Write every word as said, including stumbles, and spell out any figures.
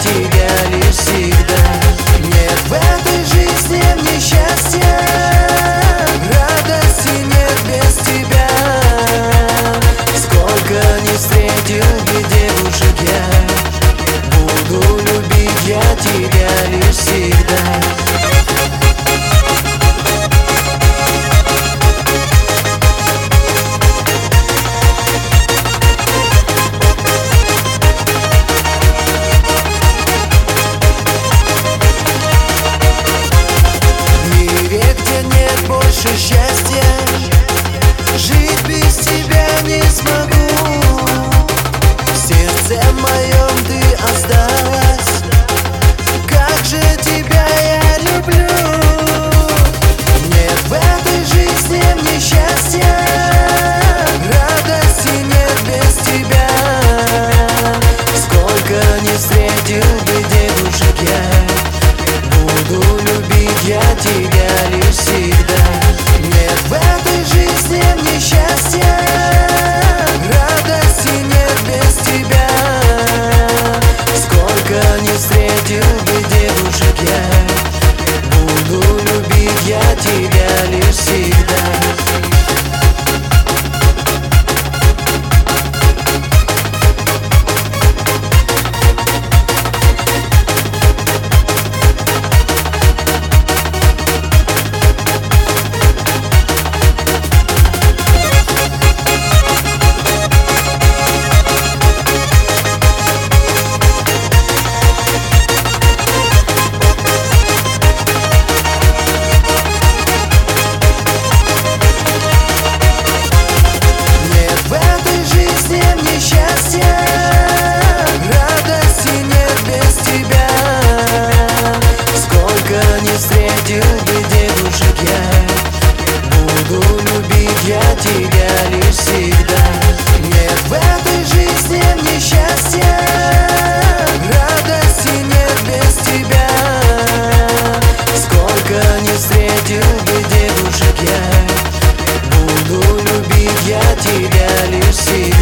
тебя лишь всегда. Нет в этой жизни мне счастья, радости нет без тебя. Сколько не встретил бы девушек я, буду любить я тебя лишь всегда. Счастья, жить без тебя не смогу. В сердце моем ты осталась, как же тебя я люблю. Нет в этой жизни мне счастья, радости нет без тебя. Сколько не встретил бы девушек я, буду любить я тебя лишь всегда. Нет в этой жизни мне счастья, радости нет без тебя. Сколько не встретил бы девушек я, буду любить я тебя лишь всегда. Встретил бы девушек я, буду любить я тебя лишь всегда. Нет в этой жизни мне счастья, радости нет без тебя. Сколько не встретил бы девушек я, буду любить я тебя лишь всегда.